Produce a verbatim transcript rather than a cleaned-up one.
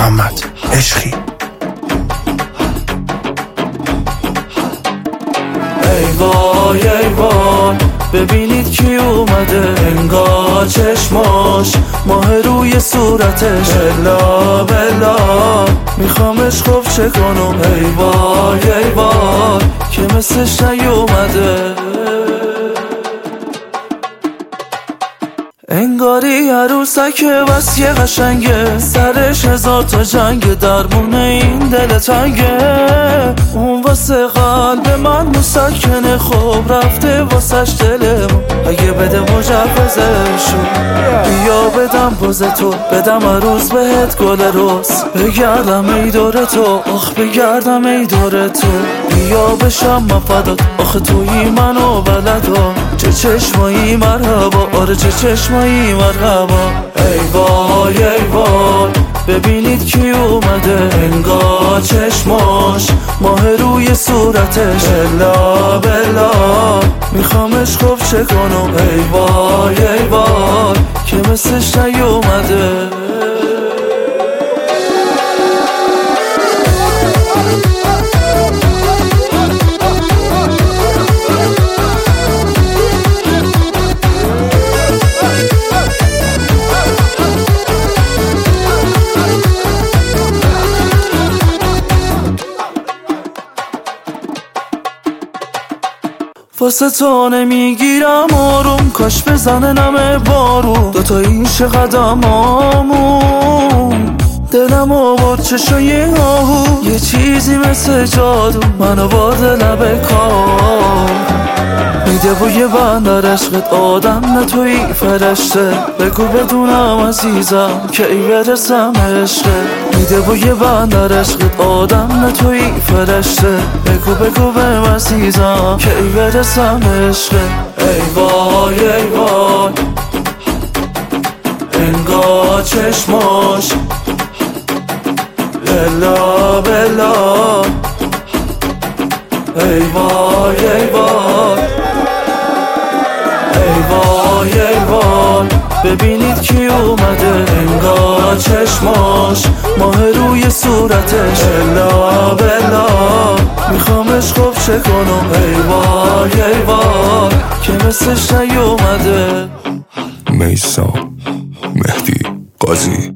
محمد عشقی. ای وای ای وای ببینید کی اومده، انگار چشماش ماه روی صورتش، بلا بلا میخوام عشقف چه کنم. ای وای ای وای که مثلش نیومده، انگاری عروسکه بس یه قشنگه، سرش هزار تا جنگ، درمونه این دل تنگه. اون واسه قلب من مسکنه، خوب رفته واسش دلمون، اگه بده مجوزشو بیا بدم پوز تو، بدم عروس بهت گل روز، بگردم ای دور تو، آخ بگردم ای دور تو، بیا بشم من فدات، آخه تویی منو بلدا، چه چشمایی مرحبا، آره چه چشمایی مرحبا. ای وای ای وای ببینید کی اومده، انگار چشماش ماه روی صورتش، بلا بلا میخوام عشقف چه کنم. ای وای ای وای که مثلش نیومده. واسه تو نمیگیرم آروم، کاش بزنه نمه بارو، دوتا ایش قدمامون، دلم آورد چشای آهو، یه چیزی مثل جادو منو برده لب کار، میده بوی بندر عشقت آدم نه توی فرشته، بگو بدونم عزیزم که ای برسم عشقت، میده بوی بندر عشقت آدم نه توی فرشته، بگو بگو بهم عزیزم که ای برسم عشقت. ای وای ای وای انگار چشماش بلا بلا، ای وای ای وای ای وای ای وای ببینید کی اومده، انگار چشماش ماه روی صورتش، بلا بلا میخوام عشقف چه کنم. ای وای ای وای که مثلش نیومده. میثم مهدی قاضی.